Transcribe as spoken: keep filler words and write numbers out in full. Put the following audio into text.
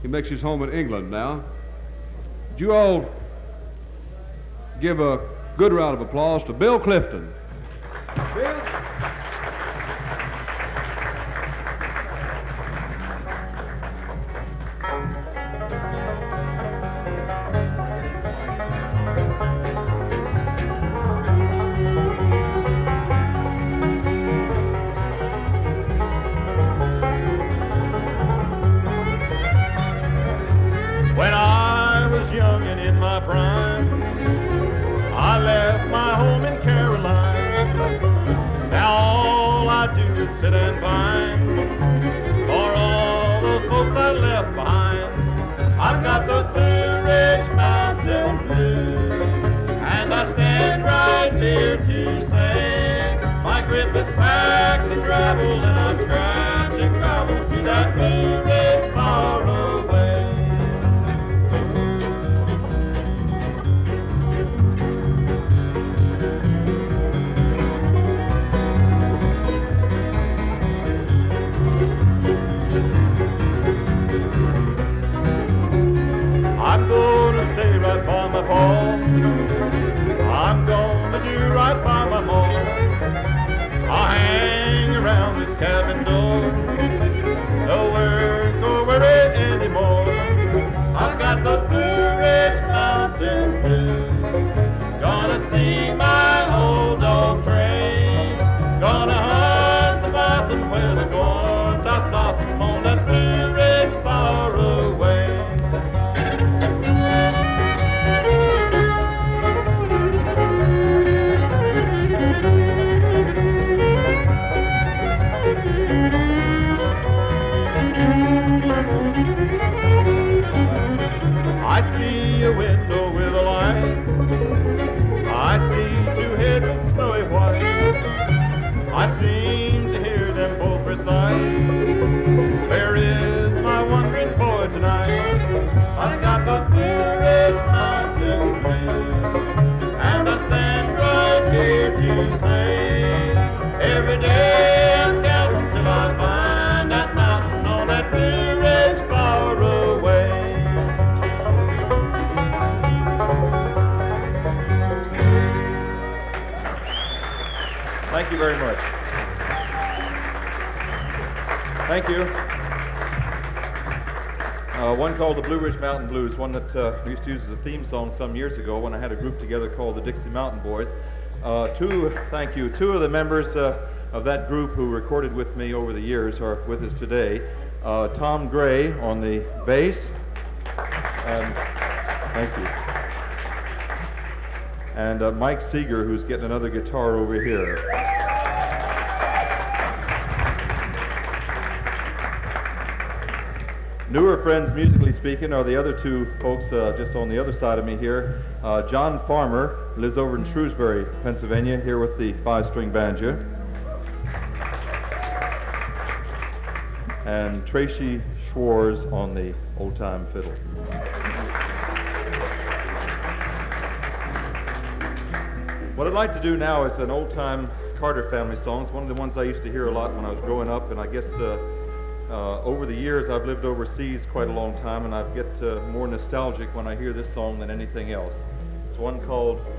He makes his home in England now. Would you all give a good round of applause to Bill Clifton. Bill? When I was young and in my prime, I left my home in Carolina. Now all I do is sit and pine for all those folks I left behind. I've got the Blue Ridge Mountain Blues, and I stand right here to say my grip is packed and travel, and I'm scratching gravel to that Blue Ridge far away. I'm gonna stay right by my paw. I'm gonna do right by my ma. I'll hang around this cabin door. Nowhere go worry anymore. I've got the Blue Ridge Mountain Blues. Gonna see my old dog train. Gonna hunt the bison where the corn tops blossom on that Blue Ridge far away. I see a window with a light. I see two heads of snowy white. I seem to hear them both recite, where is my wandering boy tonight? I got the Blue Ridge Mountain Blues, and I stand right here to say every day I'm counting till I find that mountain on that Blue Ridge far away. Thank you very much. Thank you. Uh, one called the Blue Ridge Mountain Blues, one that uh, we used to use as a theme song some years ago when I had a group together called the Dixie Mountain Boys. Uh, two, thank you, two of the members uh, of that group who recorded with me over the years are with us today. Uh, Tom Gray on the bass, and thank you. And uh, Mike Seeger, who's getting another guitar over here. Newer friends, musically speaking, are the other two folks uh, just on the other side of me here. Uh, John Farmer lives over in Shrewsbury, Pennsylvania, here with the five-string banjo. And Tracy Schwartz on the old-time fiddle. What I'd like to do now is an old-time Carter family song. It's one of the ones I used to hear a lot when I was growing up, and I guess uh, uh, over the years I've lived overseas quite a long time, and I get uh, more nostalgic when I hear this song than anything else. It's one called